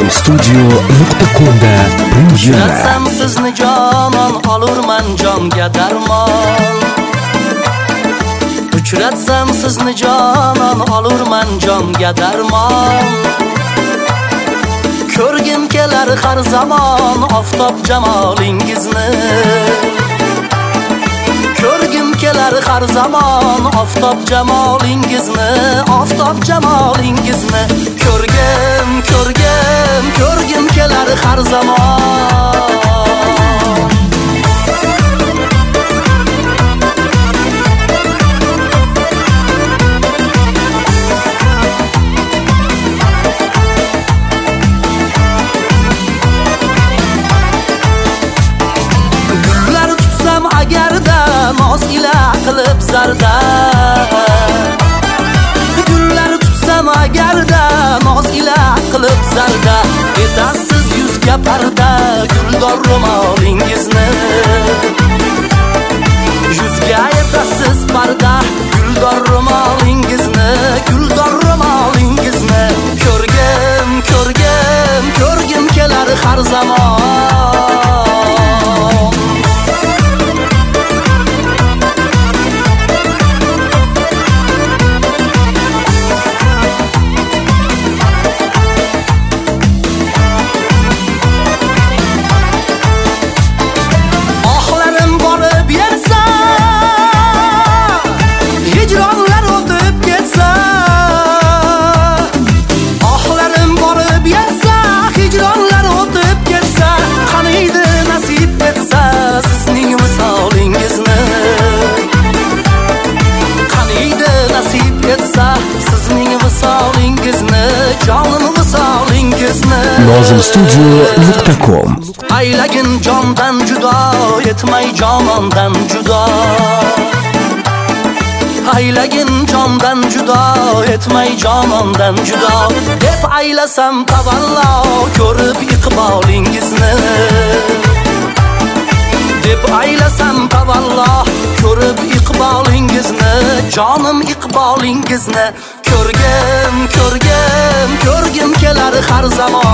Nozimstudio.com'da premyera. Uchratsam sizni jonon, olurman jonga darmon. Uchratsam sizni jonon, olurman jonga darmon. Ko'rgim kelar har zamon oftob jamolingizni. Ko'rgim kelar har zamon oftob jamolingizni, oftob jamolingizni. Ko'rgim kelar har zamon. Agarda noz ila qilib zarda, gullar tutsam agarda noz ila qilib zarda, etasiz yuzga parda guldor ro'molingizni. Yuzga etasiz parda guldor ro'molingizni, guldor ro'molingizni. Ko'rgim kelar har zamon. Nozimstudio.com. Aylagin jondan judo, etmay jonondan judo. Aylagin jondan judo, etmay jonondan judo. Deb aylasam tavallo, ko'rib iqbolingizni. Deb aylasam tavallo, ko'rib iqbolingizni, jonim iqbolingizni. Ko'rgim kelar har zamon.